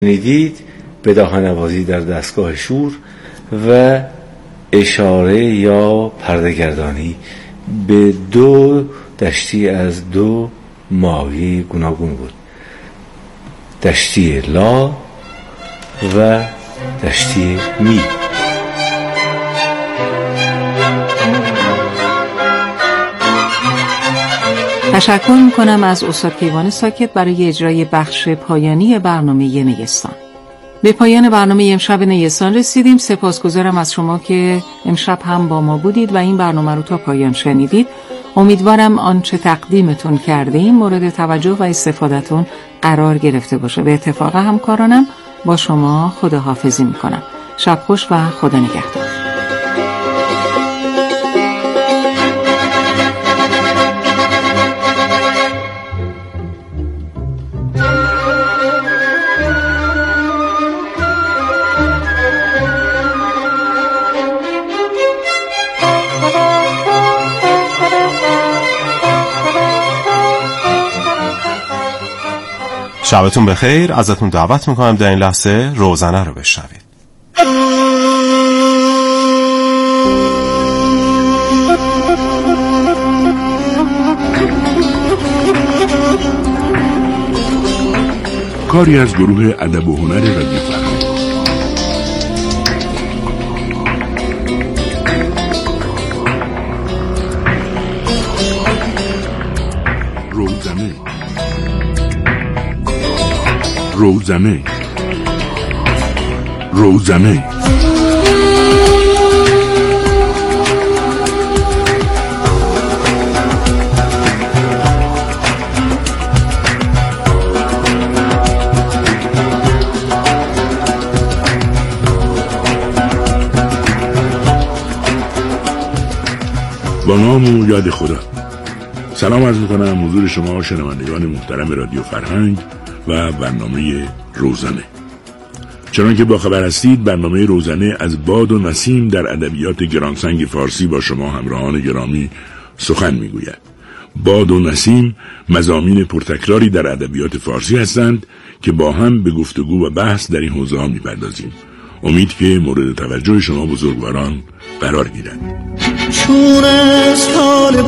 شنیدید بداهه‌نوازی در دستگاه شور و اشاره یا پرده‌گردانی به دو دشتی از دو ماهی گوناگون بود: دشتی لا و دشتی می. تشکر میکنم از استاد کیوان ساکت برای اجرای بخش پایانی برنامه نیستان. به پایان برنامه امشب نیستان رسیدیم. سپاسگزارم از شما که امشب هم با ما بودید و این برنامه رو تا پایان شنیدید. امیدوارم آنچه تقدیمتون کردیم مورد توجه و استفادهتون قرار گرفته باشه. به اتفاق همکارانم با شما خداحافظی میکنم. شب خوش و خدا نگهدار. شبتون بخیر. ازتون دعوت میکنم در این لحظه روزنه رو بشنوید. کاری از گروه ادب و هنر رادیو فرهنگ. روزنه با نام و یاد خدا. سلام عرض میکنم حضور شما شنوندگان محترم رادیو فرهنگ و برنامه روزنه. چنان که با خبر هستید برنامه روزنه از باد و نسیم در ادبیات گرانسنگ فارسی با شما همراهان گرامی سخن میگوید. باد و نسیم مضامین پرتکراری در ادبیات فارسی هستند که با هم به گفتگو و بحث در این حوزه ها میپردازیم. امید که مورد توجه شما بزرگواران قرار گیرد. چون از حال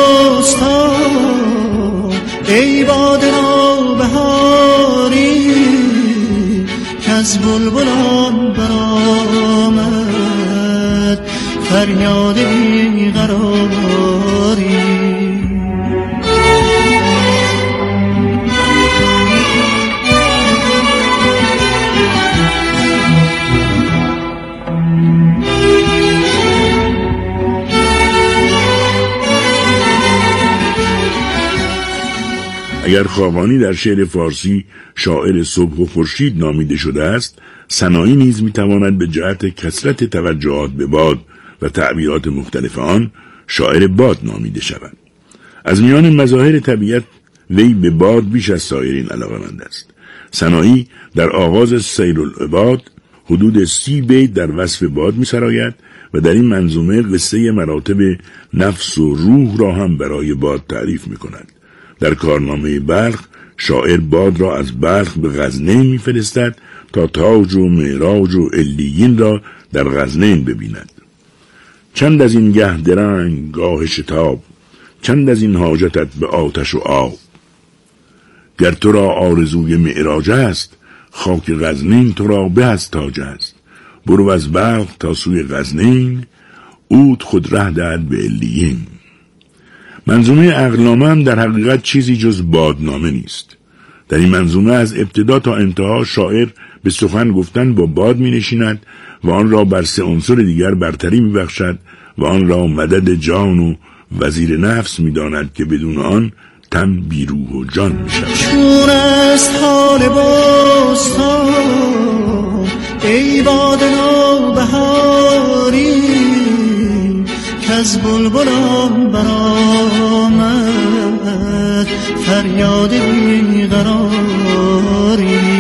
بستان ای باد نوبهاری که از بلبلان برآمد فریاد بیقراری. اگر خاقانی در شعر فارسی شاعر صبح و خورشید نامیده شده است، سنایی نیز میتواند به جهت کثرت توجهات به باد و تعبیرات مختلف آن شاعر باد نامیده شود. از میان مظاهر طبیعت وی به باد بیش از سایرین علاقه‌مند است. سنایی در آغاز سیرالعباد حدود 30 بیت در وصف باد می‌سراید و در این منظومه قصه مراتب نفس و روح را هم برای باد تعریف می‌کند. در کارنامه بلخ شاعر باد را از بلخ به غزنین می‌فرستد تا تاج و معراج و علیین را در غزنین ببیند. چند از این گه درنگ گاه شتاب، چند از این حاجتت به آتش و آب. گر تو را آرزوی معراج است، خاک غزنین تو را به از تاج است. برو از بلخ تا سوی غزنین، عود خود ره دهد به علیین. منظومه عقلنامه هم در حقیقت چیزی جز بادنامه نیست. در این منظومه از ابتدا تا انتها شاعر به سخن گفتن با باد می نشیند و آن را بر 3 عنصر دیگر برتری می بخشد و آن را مدد جان و وزیر نفس می داند که بدون آن تن بی روح و جان می شود. چون است حال بستان ای باد نوبهاری که از بلبلان برآمد فریاد بیقراری.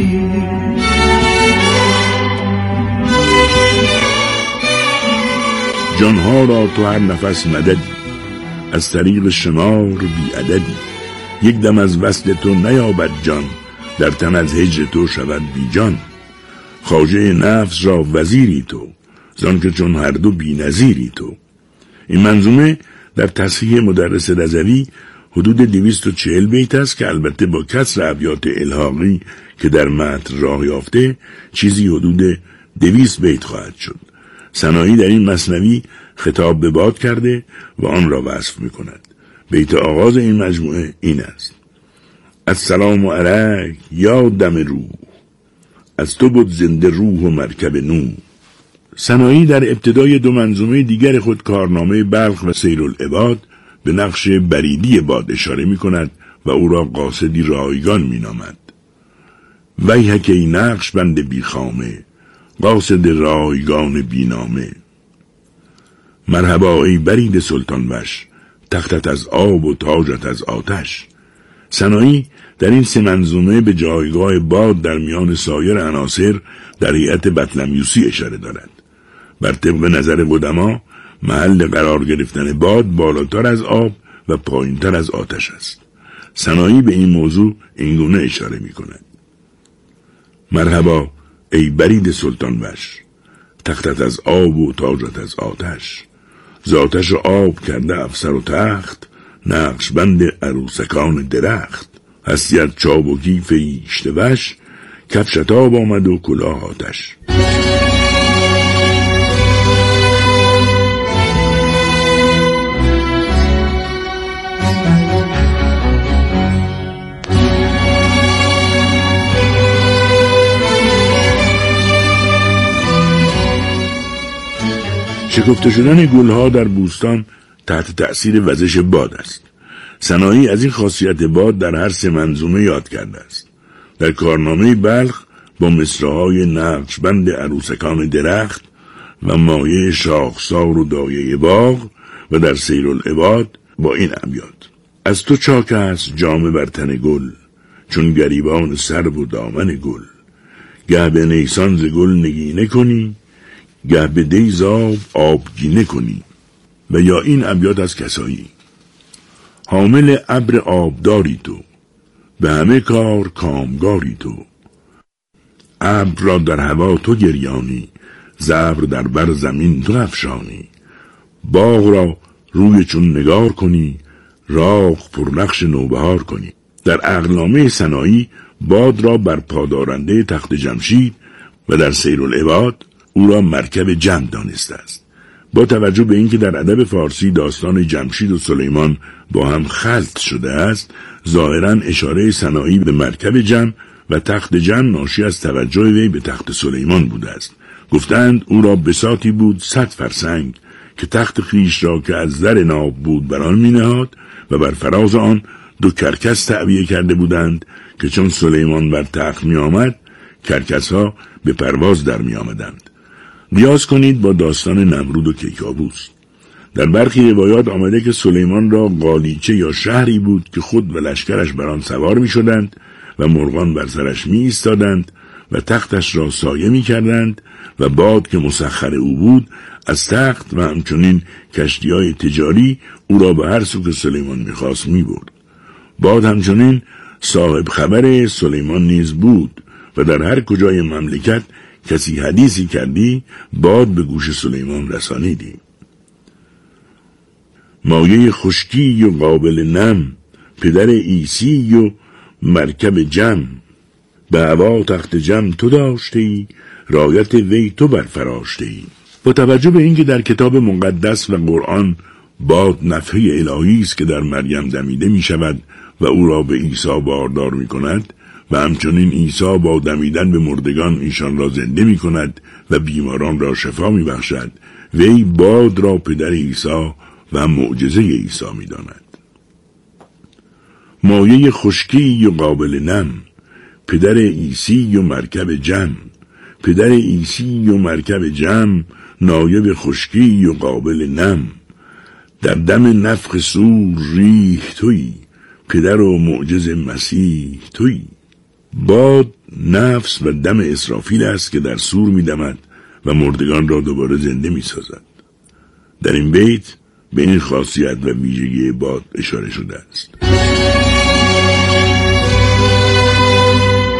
جانها را تو هر نفس مددی، از طریق شمار بی عددی. یک دم از وصل تو نیابد جان، در تن از هجر تو شود بیجان. خواجه نفس را وزیری تو، زان که چون هر دو بی نظیری تو. این منظومه در تصحیح مدرس رضوی حدود 240 بیت است که البته با کسر ابیات الحاقی که در متن راه یافته چیزی حدود 200 بیت خواهد شد. سنایی در این مثنوی خطاب به باد کرده و آن را وصف می کند. بیت آغاز این مجموعه این است: السلام علیک یا دم روح، از تو بود زنده روح و مرکب نوح. سنایی در ابتدای دو منظومه دیگر خود کارنامه بلخ و سیرالعباد به نقش بریدی باد اشاره می کند و او را قاصدی رایگان می نامد. ویحک ای نقش بند بی خامه، قاصد رایگان بی نامه. مرحبا ای برید سلطان وش، تختت از آب و تاجت از آتش. سنایی در این سه منظومه به جایگاه باد در میان سایر عناصر در هیئت بطلمیوسی اشاره دارد. بر طبق نظر قدما محل قرار گرفتن باد بالاتر از آب و پایینتر از آتش است. سنایی به این موضوع اینگونه اشاره می کند: مرحبا ای برید سلطان وش، تختت از آب و تاجت از آتش. ز آتش و آب کرده افسر و تخت، نقش بند عروسکان درخت. هستیت چابکی فیشته وش، کفشت آب آمد و کلاه آتش. شکفته شدن گلها در بوستان تحت تأثیر وزش باد است. سنایی از این خاصیت باد در هر سه منظومه یاد کرده است. در کارنامه بلخ با مصرع‌های نقشبند عروسکان درخت و مایه شاخسار و دایه باغ، و در سیرالعباد با این ابیات: از تو چاک است جامه بر تن گل، چون گریبان سرو و دامن گل. گه به نیسان ز گل نگینه کنی، گه به دیز آبگینه کنی. و یا این ابیات از کسایی: حامل ابر آبداری تو، به همه کار کامگاری تو. ابر را در هوا تو گریانی، زبر در بر زمین تو افشانی. باغ را روی چون نگار کنی، راغ پرنقش نوبهار کنی. در عقلنامه سنایی باد را بر پادارنده تخت جمشید و در سیرالعباد او را مرکب جم دانسته است. با توجه به اینکه در ادب فارسی داستان جمشید و سلیمان با هم خلط شده است، ظاهراً اشاره سنایی به مرکب جم و تخت جم ناشی از توجه وی به تخت سلیمان بوده است. گفتند او را بساطی بود 100 فرسنگ، که تخت خویش را که از زر ناب بود بر آن می‌نهاد و بر فراز آن 2 کرکس تعبیه کرده بودند که چون سلیمان بر تخت می آمد، کرکس‌ها به پرواز در می آمدند. قیاس کنید با داستان نمرود و کیکاووس. در برخی روایات آمده که سلیمان را قالیچه یا شهری بود که خود و لشکرش بر آن سوار می شدند و مرغان بر سرش می ایستادند و تختش را سایه می کردند و باد که مسخر او بود از تخت و همچنین کشتی‌های تجاری او را به هر سو که سلیمان می خواست می برد. باد همچنین صاحب خبر سلیمان نیز بود و در هر کجای مملکت کسی حدیثی کردی باد به گوش سلیمان رسانیدی. مایه خشکی و قابل نم، پدر عیسی و مرکب جم. به هوا تخت جم تو داشتی، رایت وی تو برفراشتی. با توجه به اینکه در کتاب مقدس و قرآن باد نفحه الهی است که در مریم دمیده می شود و او را به عیسی باردار می کند و همچنین عیسی با دمیدن به مردگان ایشان را زنده می کند و بیماران را شفا می بخشد، وی باد را پدر عیسی و معجزه عیسی می داند. مایه خشکی و قابل نم، پدر عیسی و مرکب جم. پدر عیسی و مرکب جم، نایب خشکی و قابل نم. در دم نفخ صور ریح تویی، پدر و معجز مسیح تویی. باد نفس و دم اسرافیل است که در صور می دمد و مردگان را دوباره زنده می سازد. در این بیت به این خاصیت و ویژگی باد اشاره شده است.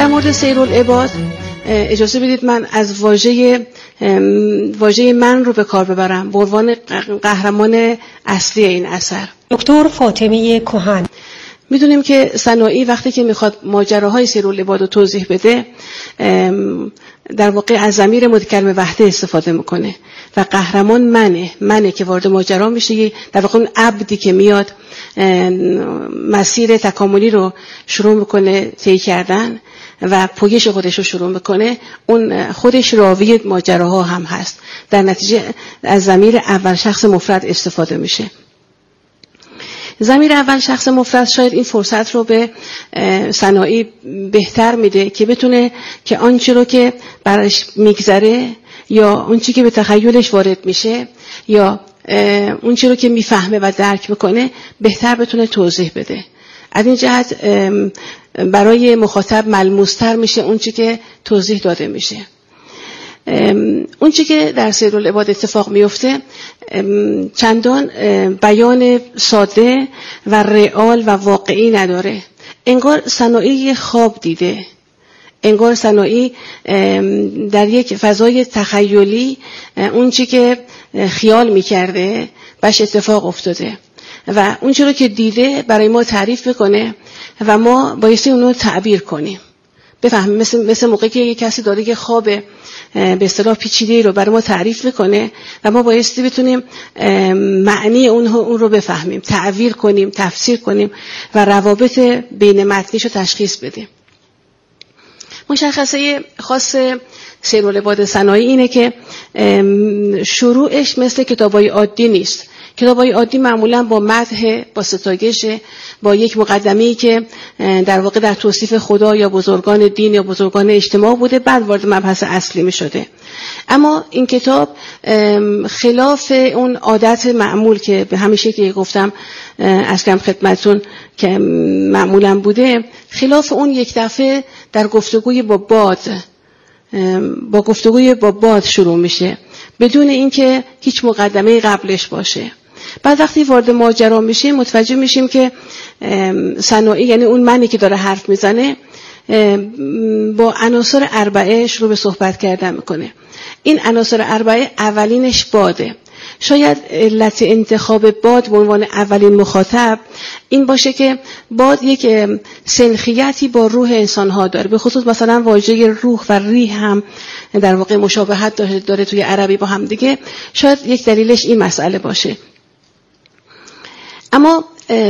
در مورد سیرالعباد اجازه بدید من از واژه من رو به کار ببرم به عنوان قهرمان اصلی این اثر. دکتر فاطمه کهن. میدونیم که سنایی وقتی که میخواد ماجراهای سیرالعباد رو توضیح بده در واقع از ضمیر متکلم وحده استفاده میکنه و قهرمان منه که وارد ماجرا میشه. در واقع اون عبدی که میاد مسیر تکاملی رو شروع میکنه طی کردن و پویش خودش رو شروع میکنه، اون خودش راوی ماجراها هم هست. در نتیجه از ضمیر اول شخص مفرد استفاده میشه. ضمیر اول شخص مفرد شاید این فرصت رو به سنایی بهتر میده که بتونه که آنچه رو که برش میگذره یا اونچه که به تخیلش وارد میشه یا اونچه رو که میفهمه و درک میکنه بهتر بتونه توضیح بده. از این جهت برای مخاطب ملموس‌تر میشه اونچه که توضیح داده میشه. اونچه که در سیرالعباد اتفاق میفته چندان بیان ساده و رئال و واقعی نداره. انگار سنایی خواب دیده، انگار سنایی در یک فضای تخیلی اونچه که خیال میکرده باش اتفاق افتاده و اونچه رو که دیده برای ما تعریف بکنه و ما بایستی اونو تعبیر کنیم، بفهمیم. مثل موقعی که یک کسی داره که خواب به اصطلاح پیچیده رو برای ما تعریف میکنه و ما بایستی بتونیم معنی اون رو بفهمیم، تعبیر کنیم، تفسیر کنیم و روابط بین متنیش رو تشخیص بدیم. مشخصه خاص سیرالعباد سنایی اینه که شروعش مثل کتابای عادی نیست. کتابای عادی معمولا با مدح، با ستایش، با یک مقدمه‌ای که در واقع در توصیف خدا یا بزرگان دین یا بزرگان اجتماع بوده بعد وارد مبحث اصلی می شده. اما این کتاب خلاف اون عادت معمول که به همیشه که گفتم اشکم خدمتون که معمولا بوده، خلاف اون یک دفعه در گفتگوی با باد شروع میشه بدون اینکه هیچ مقدمه قبلش باشه. بعد وقتی وارد ماجرا میشیم متوجه میشیم که سنایی، یعنی اون منی که داره حرف میزنه، با عناصر اربعه شروع به صحبت کردن میکنه. این عناصر اربعه اولینش باده. شاید علت انتخاب باد به عنوان اولین مخاطب این باشه که باد یک سنخیتی با روح انسان‌ها داره. به خصوص مثلا واژه روح و ریح هم در واقع مشابهت داره توی عربی با هم دیگه. شاید یک دلیلش این مسئله باشه. اما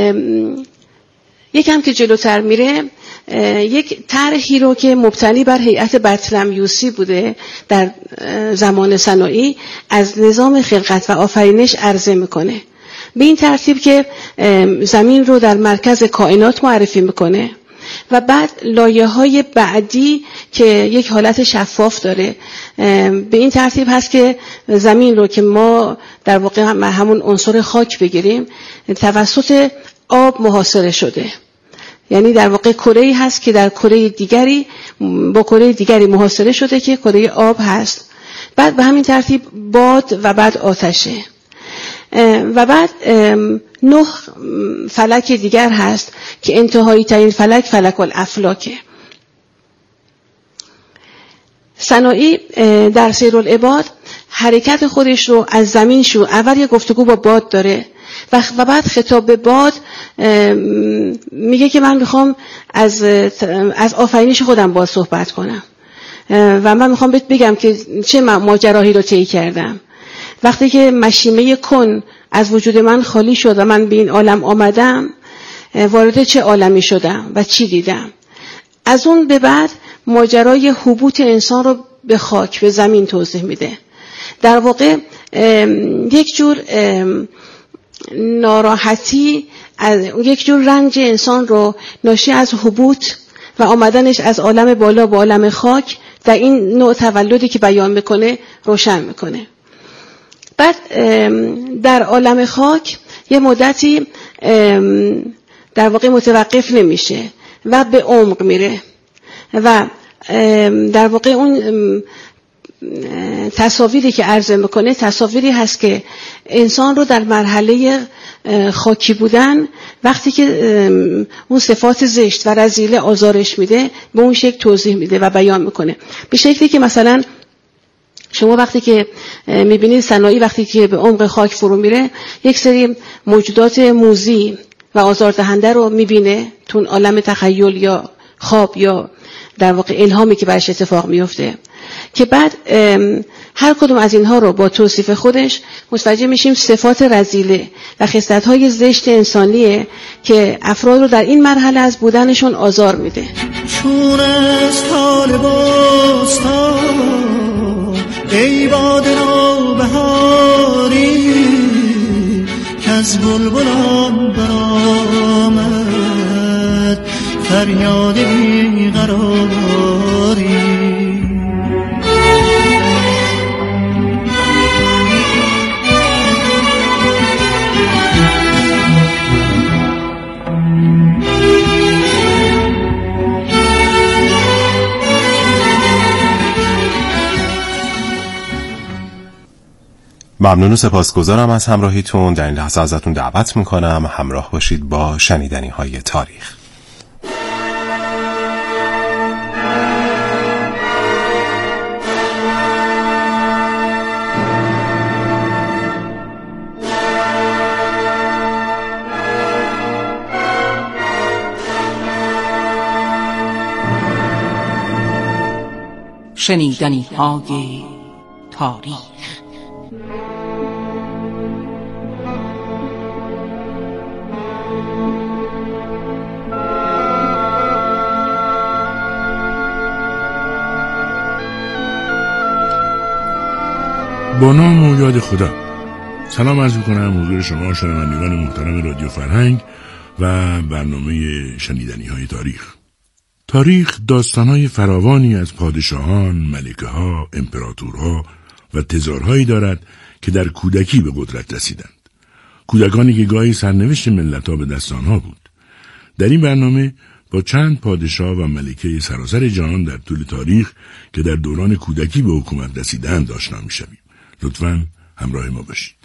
یکم که جلوتر میره یک طرحی رو که مبتنی بر هیئت بطلمیوسی بوده در زمان سنایی از نظام خلقت و آفرینش عرضه میکنه، به این ترتیب که زمین رو در مرکز کائنات معرفی میکنه و بعد لایه‌های بعدی که یک حالت شفاف داره به این ترتیب هست که زمین رو که ما در واقع همون عنصر خاک بگیریم توسط آب محاصره شده. یعنی در واقع کره‌ای هست که در کره دیگری با کره دیگری محاصره شده که کره آب هست. بعد به همین ترتیب باد و بعد آتشه و بعد 9 فلک دیگر هست که انتهایی ترین فلک الافلاکه. سنایی در سیرالعباد حرکت خودش رو از زمین شروع، اول یه گفتگو با باد داره و بعد خطاب به باد میگه که من میخوام از آفرینش خودم باید صحبت کنم و من میخوام بهت بگم که چه ماجراهایی رو طی کردم. وقتی که مشیمه کن از وجود من خالی شد و من به این عالم آمدم، وارد چه عالمی شدم و چی دیدم. از اون به بعد ماجرای هبوط انسان رو به خاک، به زمین توضیح میده. در واقع یک جور ناراحتی، یک جور رنج انسان رو ناشی از هبوط و آمدنش از عالم بالا به عالم خاک در این نوع تولدی که بیان میکنه روشن میکنه. بعد در عالم خاک یه مدتی در واقع متوقف نمیشه و به عمق میره و در واقع اون تصاویری که عرضه میکنه تصاویری هست که انسان رو در مرحله خاکی بودن وقتی که اون صفات زشت و رذیله آزارش میده به اون شکل توضیح میده و بیان میکنه، به شکلی که مثلا شما وقتی که میبینید سنایی وقتی که به عمق خاک فرو میره یک سری موجودات موذی و آزاردهنده رو میبینه تو عالم تخیل یا خواب یا در واقع الهامی که برش اتفاق میفته، که بعد هر کدوم از اینها رو با توصیف خودش متوجه میشیم صفات رذیله و خصلت‌های زشت انسانیه که افراد رو در این مرحله از بودنشون آزار میده. چون است حال بستان ای باد نوبهاری که از بلبلان برآمد فریاد بیقراری. ممنون و سپاسگزارم از همراهیتون. در این لحظه ازتون دعوت میکنم همراه باشید با شنیدنی های تاریخ. شنیدنی های تاریخ. با نام و یاد خدا. سلام عرض می‌کنم حضور شما شنوندگان محترم رادیو فرهنگ و برنامه شنیدنی های تاریخ. تاریخ داستان‌های فراوانی از پادشاهان، ملکه‌ها، امپراتورها و تزارهایی دارد که در کودکی به قدرت رسیدند. کودکانی که گاهی سرنوشت ملت‌ها به دست آنها بود. در این برنامه با چند پادشاه و ملکه سراسر جهان در طول تاریخ که در دوران کودکی به حکومت رسیدند آشنا می‌شویم. لطفاً همراه ما باشید.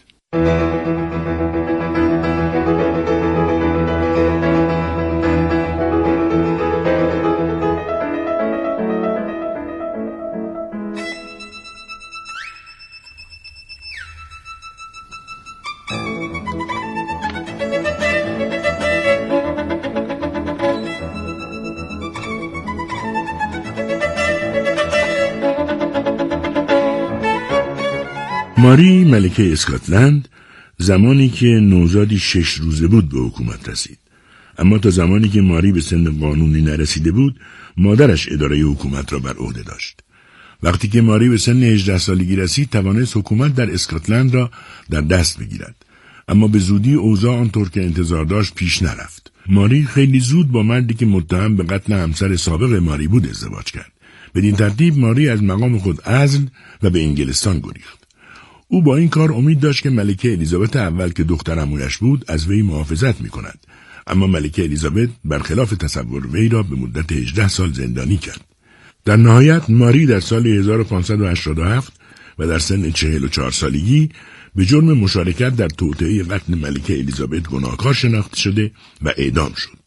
ماری ملکه اسکاتلند زمانی که نوزادی 6 روزه بود به حکومت رسید. اما تا زمانی که ماری به سن قانونی نرسیده بود مادرش اداره حکومت را بر عهده داشت. وقتی که ماری به سن 18 سالگی رسید توانست حکومت در اسکاتلند را در دست بگیرد. اما به زودی اوضاع آنطور که انتظار داشت پیش نرفت. ماری خیلی زود با مردی که متهم به قتل همسر سابق ماری بود ازدواج کرد. بدین ترتیب ماری از مقام خود عزل و به انگلستان گریخت. او با این کار امید داشت که ملکه الیزابت اول که دختر عمویش بود از وی محافظت می‌کند. اما ملکه الیزابت برخلاف تصور وی را به مدت 18 سال زندانی کرد. در نهایت ماری در سال 1587 و در سن 44 سالگی به جرم مشارکت در توطئه قتل ملکه الیزابت گناهکار شناخته شده و اعدام شد.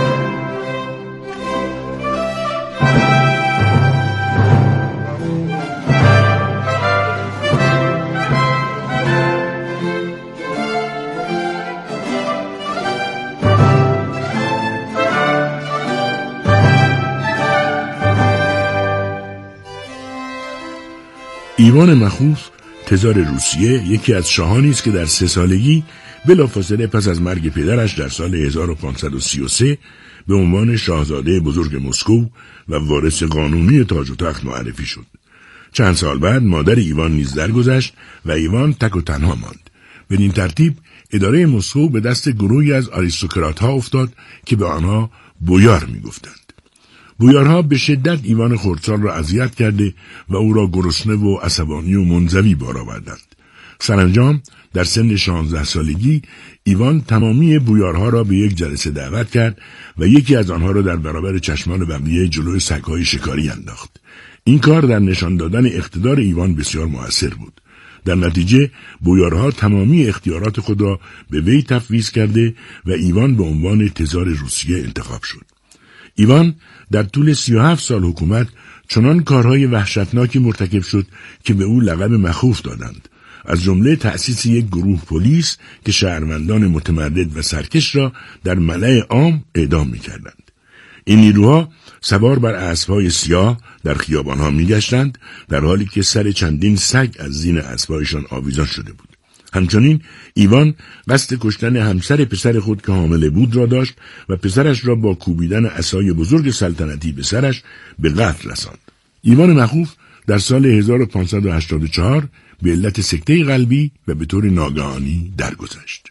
ایوان مخوف تزار روسیه یکی از شاهانی است که در 3 سالگی بلافاصله پس از مرگ پدرش در سال 1533 به عنوان شاهزاده بزرگ مسکو و وارث قانونی تاج و تخت معرفی شد. چند سال بعد مادر ایوان نیز درگذشت و ایوان تک و تنها ماند. بدین ترتیب اداره مسکو به دست گروهی از آریستوکرات‌ها افتاد که به آنها بویار می‌گفتند. بویارها به شدت ایوان خردسال را اذیت کرده و او را گرسنه و عصبانی و منزوی بار آوردند. سرانجام در سن 16 سالگی ایوان تمامی بویارها را به یک جلسه دعوت کرد و یکی از آنها را در برابر چشمان بقیه جلوی سگ‌های شکاری انداخت. این کار در نشان دادن اقتدار ایوان بسیار مؤثر بود. در نتیجه بویارها تمامی اختیارات خود را به وی تفویض کرده و ایوان به عنوان تزار روسیه انتخاب شد. ایوان در طول 37 سال حکومت چنان کارهای وحشتناکی مرتکب شد که به او لقب مخوف دادند، از جمله تأسیس یک گروه پلیس که شهروندان متمرد و سرکش را در ملأ عام اعدام می‌کردند. این نیروها سوار بر اسب‌های سیاه در خیابان‌ها می‌گشتند، در حالی که سر چندین سگ از زین اسب‌هایشان آویزان شده بود. همچنین ایوان قصد کشتن همسر پسر خود که حامله بود را داشت و پسرش را با کوبیدن عصای بزرگ سلطنتی به سرش به قتل رساند. ایوان مخوف در سال 1584 به علت سکته قلبی و به طور ناگهانی درگذشت.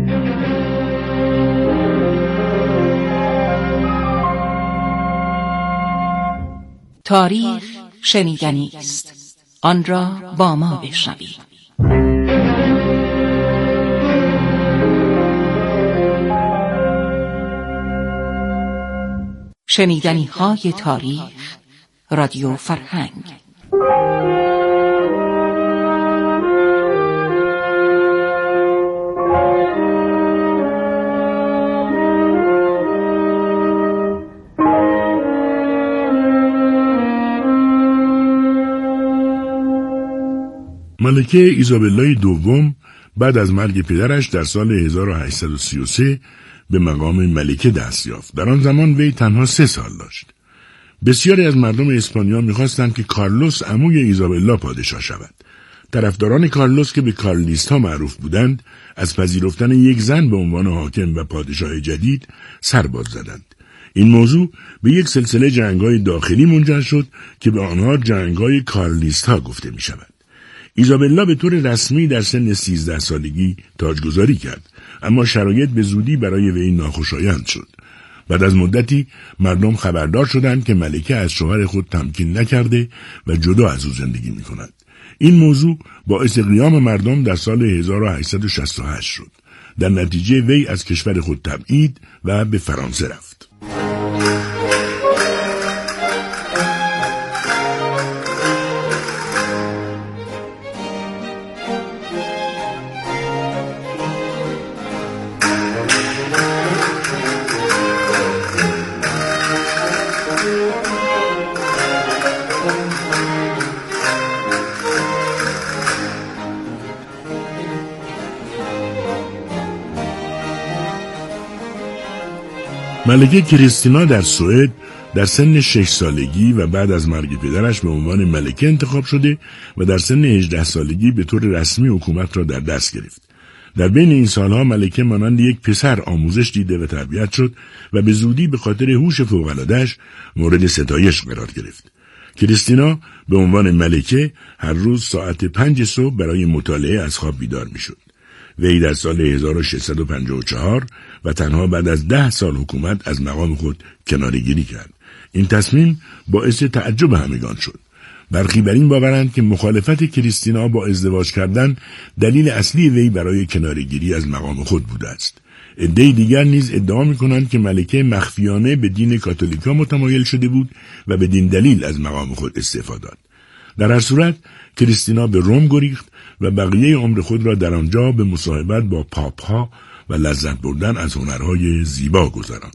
تاریخ شنیدنی است، آن را با ما بشنوید. شنیدنی‌های تاریخ، رادیو فرهنگ. ملکه ایزابلای دوم بعد از مرگ پدرش در سال 1833 به مقام ملکه دست یافت. در آن زمان وی تنها 3 سال داشت. بسیاری از مردم اسپانیا می‌خواستند که کارلوس عموی ایزابلا پادشاه شود. طرفداران کارلوس که به کارلیست‌ها معروف بودند، از پذیرفتن یک زن به عنوان حاکم و پادشاه جدید سر باز زدند. این موضوع به یک سلسله جنگ‌های داخلی منجر شد که به آنها جنگ‌های کارلیست‌ها گفته می‌شود. ایزابلا به طور رسمی در سن 13 سالگی تاجگذاری کرد، اما شرایط به زودی برای وی ناخوشایند شد. بعد از مدتی مردم خبردار شدند که ملکه از شوهر خود تمکین نکرده و جدا از او زندگی می کند. این موضوع باعث قیام مردم در سال 1868 شد. در نتیجه وی از کشور خود تبعید و به فرانسه رفت. ملکه کریستینا در سوئد در سن 6 سالگی و بعد از مرگ پدرش به عنوان ملکه انتخاب شده و در سن 18 سالگی به طور رسمی حکومت را در دست گرفت. در بین این سالها ملکه مانند یک پسر آموزش دیده و تربیت شد و به زودی به خاطر هوش فوق‌العاده‌اش مورد ستایش قرار گرفت. کریستینا به عنوان ملکه هر روز ساعت 5 صبح برای مطالعه از خواب بیدار می‌شد. وی در سال 1654 و تنها بعد از 10 سال حکومت از مقام خود کناره‌گیری کرد. این تصمیم باعث تعجب همگان شد. برخی بر این باورند که مخالفت کریستینا با ازدواج کردن دلیل اصلی وی برای کناره‌گیری از مقام خود بوده است. عده‌ای دیگر نیز ادعا می‌کنند که ملکه مخفیانه به دین کاتولیکا متمایل شده بود و بدین دلیل از مقام خود استعفا داد. در هر صورت کریستینا به روم گریخت و بقیه عمر خود را در آنجا به مصاحبت با پاپ‌ها و لذت بردن از هنرهای زیبا گذراند.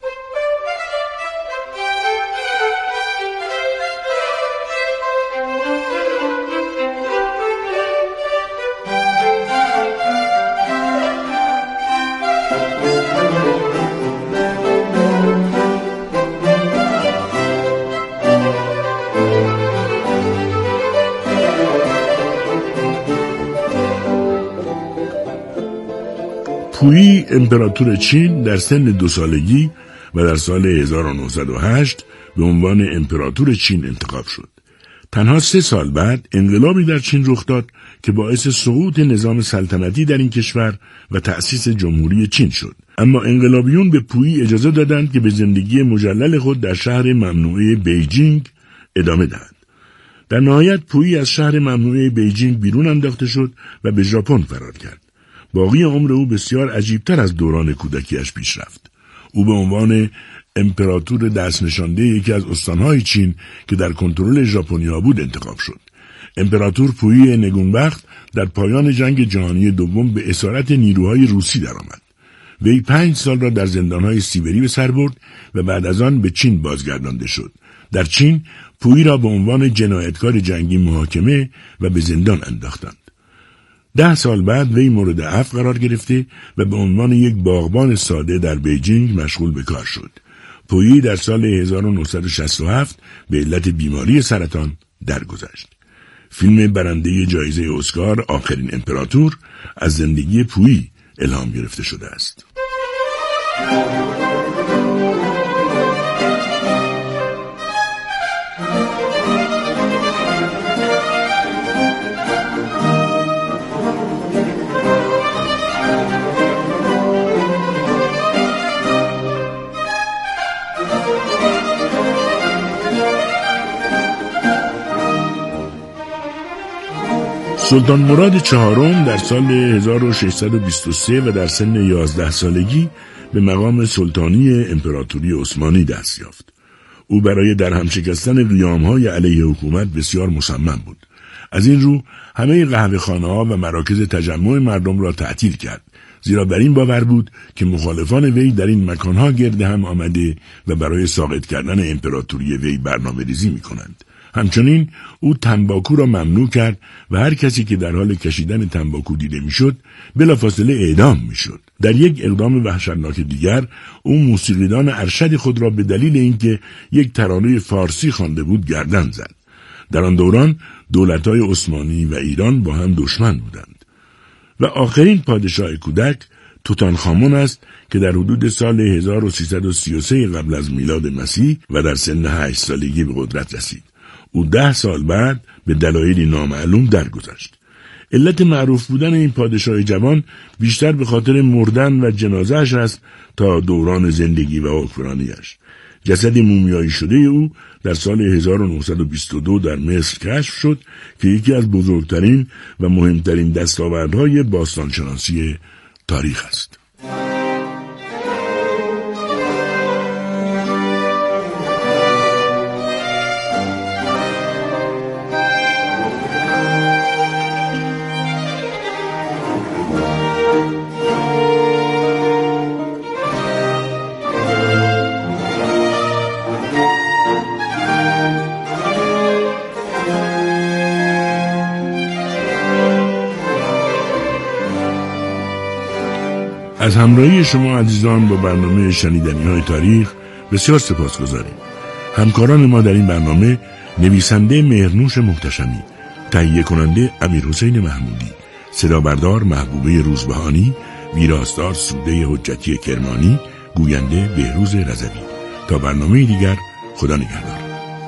پویی امپراتور چین در سن 2 سالگی و در سال 1908 به عنوان امپراتور چین انتخاب شد. تنها 3 سال بعد انقلابی در چین رخ داد که باعث سقوط نظام سلطنتی در این کشور و تأسیس جمهوری چین شد. اما انقلابیون به پویی اجازه دادند که به زندگی مجلل خود در شهر ممنوعه بیجینگ ادامه دهد. در نهایت پویی از شهر ممنوعه بیجینگ بیرون انداخته شد و به ژاپن فرار کرد. باقی عمر او بسیار عجیبتر از دوران کودکیش پیش رفت. او به عنوان امپراتور دست نشانده یکی از استانهای چین که در کنترل ژاپنیا بود انتخاب شد. امپراتور پویی نگونبخت در پایان جنگ جهانی دوم به اسارت نیروهای روسی درآمد. وی 5 سال را در زندانهای سیبری به سر برد و بعد از آن به چین بازگردانده شد. در چین پویی را به عنوان جنایتکار جنگی محاکمه و به زندان انداختند. 10 سال بعد وی مورد عفو قرار گرفته و به عنوان یک باغبان ساده در بیجینگ مشغول به کار شد. پویی در سال 1967 به علت بیماری سرطان درگذشت. فیلم برنده جایزه اسکار آخرین امپراتور از زندگی پویی الهام گرفته شده است. سلطان مراد چهارم در سال 1623 و در سن 11 سالگی به مقام سلطانی امپراتوری عثمانی دست یافت. او برای درهم شکستن قیام‌های علیه حکومت بسیار مصمم بود. از این رو همه قهوه‌خانه‌ها و مراکز تجمع مردم را تعطیل کرد، زیرا بر این باور بود که مخالفان وی در این مکانها گرد هم آمده و برای ساقط کردن امپراتوری وی برنامه‌ریزی می‌کنند. همچنین او تنباکو را ممنوع کرد و هر کسی که در حال کشیدن تنباکو دیده میشد بلافاصله اعدام میشد. در یک اقدام وحشتناک دیگر او موسیقیدان ارشد خود را به دلیل اینکه یک ترانه فارسی خوانده بود گردن زد. در آن دوران دولت‌های عثمانی و ایران با هم دشمن بودند. و آخرین پادشاه کودک توتنخامون است که در حدود سال 1333 قبل از میلاد مسیح و در سن 8 سالگی به قدرت رسید. او 10 سال بعد به دلایلی نامعلوم درگذشت. علت معروف بودن این پادشاه جوان بیشتر به خاطر مردن و جنازه‌اش است تا دوران زندگی و حکمرانیش. جسد مومیایی شده او در سال 1922 در مصر کشف شد که یکی از بزرگترین و مهمترین دستاوردهای باستانشناسی تاریخ است. از همراهی شما عزیزان با برنامه شنیدنی‌های تاریخ بسیار سپاسگزاریم. همکاران ما در این برنامه نویسنده مهرنوش محتشمی، تهیه کننده امیرحسین محمودی، صدا بردار محبوبه روزبهانی، ویراستار سوده حجتی کرمانی، گوینده بهروز رضوی. تا برنامه دیگر، خدا نگهدار.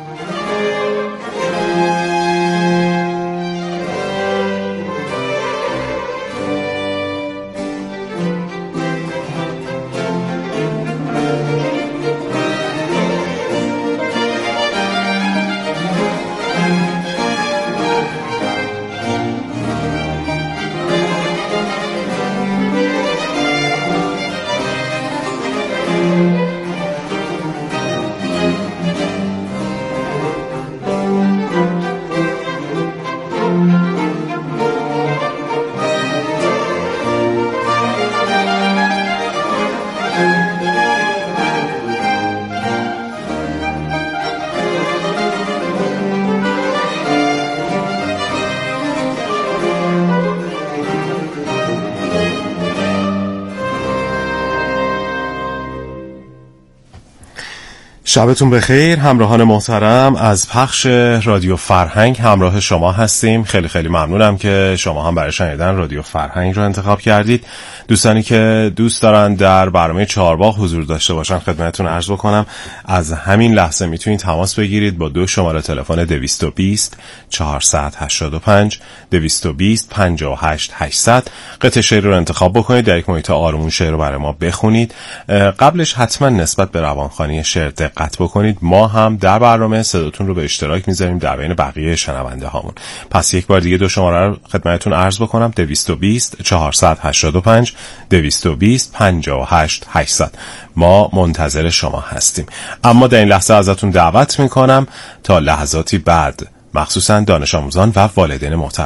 شبتون بخیر همراهان محترم. از پخش رادیو فرهنگ همراه شما هستیم. خیلی خیلی ممنونم که شما هم برای شنیدن رادیو فرهنگ رو انتخاب کردید. دوستانی که دوست دارن در برنامه چهارباغ حضور داشته باشن خدمتتون عرض بکنم از همین لحظه میتونید تماس بگیرید با 2 شماره تلفن 220 485 220 58 800. قطعه شعر رو انتخاب بکنید، در یک محیط آروم شعر رو برای ما بخونید. قبلش حتما نسبت به روانخوانی شعر دقت دقت بکنید ما هم در برنامه صداتون رو به اشتراک میذاریم در بین بقیه شنونده هامون. پس یک بار دیگه دو شماره رو خدمتتون عرض بکنم: 220 485 220 58 800. ما منتظر شما هستیم. اما در این لحظه ازتون دعوت میکنم تا لحظاتی بعد مخصوصا دانش آموزان و والدین محترم